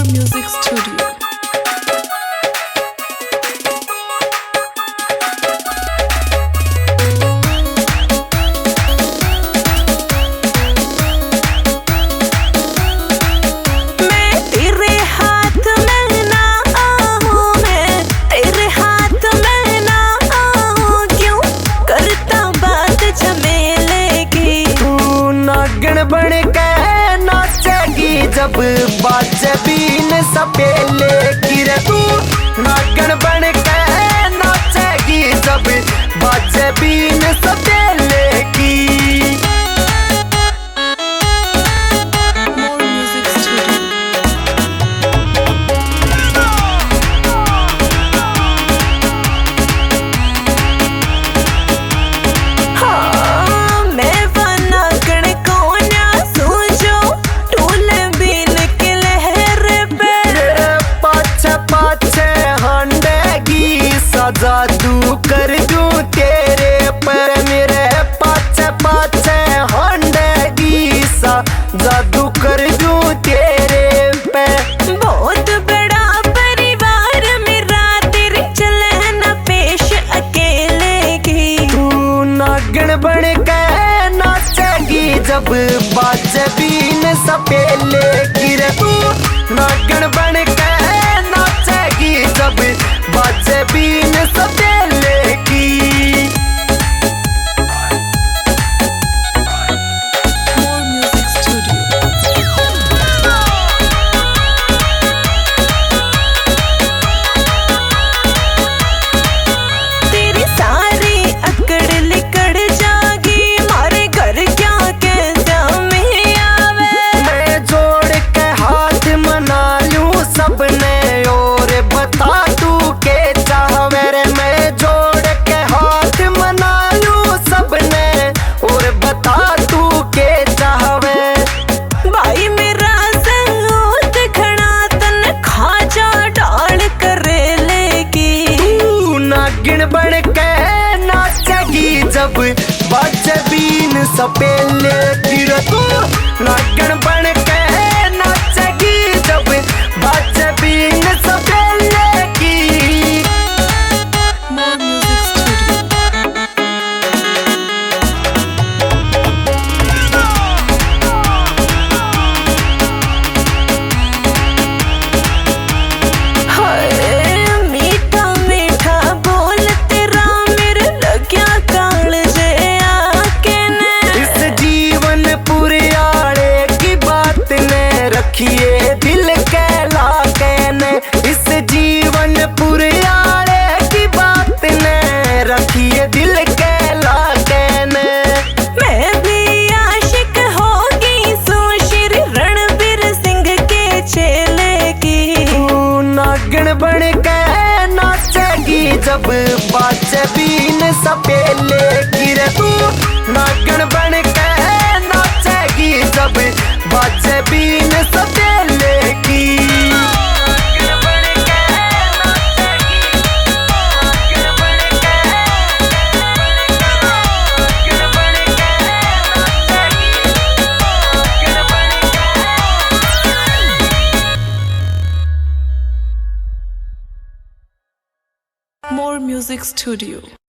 Music Studio. बन के नाचेगी जब बाजे बीन सपेले की रे तू नागन बन के नाचेगी जब बाजे बीन सपेले की। More Music Studio. जादू कर दूं तेरे पर मेरे पाछे पाछे हंडेगी सा जादू कर दूं तेरे पे। बहुत बड़ा परिवार मेरा तेरे चले न पेश अकेले की। तू नागन बन के नाचेगी जब बाजे बीन सपेले की रे तू नागन बन के नाचेगी जब बाजे बीन सपेले की। More Music Studio. तेरी सारी अकड़ लिकड़ जागी मारे घर क्या कैसा में आवे। मैं जोड़ के हाथ मना लूं सबने और बता तू के चाहवे रे। मैं जोड़ के हाथ मना लूं सबने और बता तू के चाहवे। भाई मेरा संगोत खड़ा तन खाजा डाल करे लेगी। तू नागिन बन के नाचेगी जब बाजे बीन सपेले की रे तू नागिन बन के नाचेगी जब बाजे बीन सपेले की। More Music Studio. हाय मीठा मीठा बोल तेरा मेरे लग्या काल जे आके ने। इस जीवन पूरे आड़े की बात ने रखिए दिल के लाके ने। इस जीवन पूरे आड़े की बात ने रखिए दिल के लाके ने। मैं भी आशिक होगी सो श्री रणवीर सिंह के चेले की। तू नागिन बन के नाचेगी जब बाजे बीन सपेले की रे तू नागिन बन के नाचेगी जब बाजे बीन सपेले की। More Music Studio.